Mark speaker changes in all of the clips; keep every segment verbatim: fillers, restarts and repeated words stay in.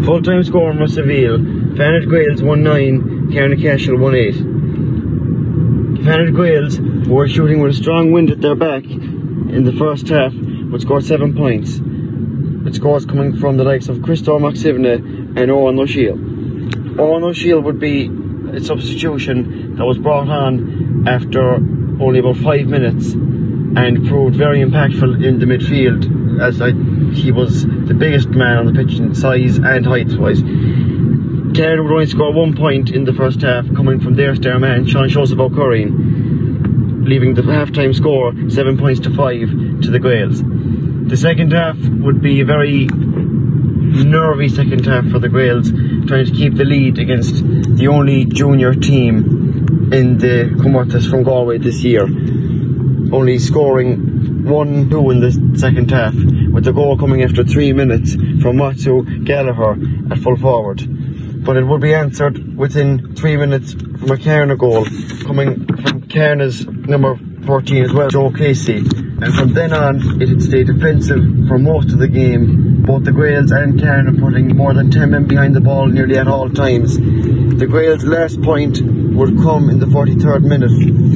Speaker 1: Full-time score in Russellville, Fannet Gaels one nine, Carnacashel one eight. Fannet Gaels, who were shooting with a strong wind at their back in the first half, would score seven points, with scores coming from the likes of Christopher McSivney and Owen O'Shiel. Owen O'Shiel would be a substitution that was brought on after only about five minutes and proved very impactful in the midfield, as I, he was the biggest man on the pitch in size and height wise. Cairn would only score one point in the first half, coming from their star man Sean Joseph O'Curran, leaving the half-time score seven points to five to the Gaels. The second half would be a very nervy second half for the Gaels, trying to keep the lead against the only junior team in the Comortas from Galway this year, only scoring one two in the second half, with the goal coming after three minutes from Matthew Gallagher at full forward. But it would be answered within three minutes from a Cairna goal, coming from Cairna's number fourteen as well, Joe Casey. And from then on, it had stayed defensive for most of the game, both the Gaels and Cairna putting more than ten men behind the ball nearly at all times. The Gaels' last point would come in the forty-third minute,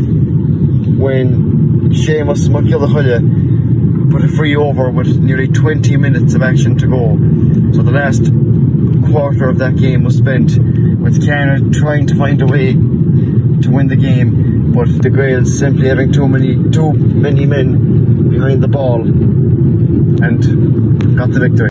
Speaker 1: when Seamus McGillicuddy put a free over with nearly twenty minutes of action to go. So the last quarter of that game was spent with Cairna trying to find a way to win the game, but the Gaels simply having too many too many men behind the ball and got the victory.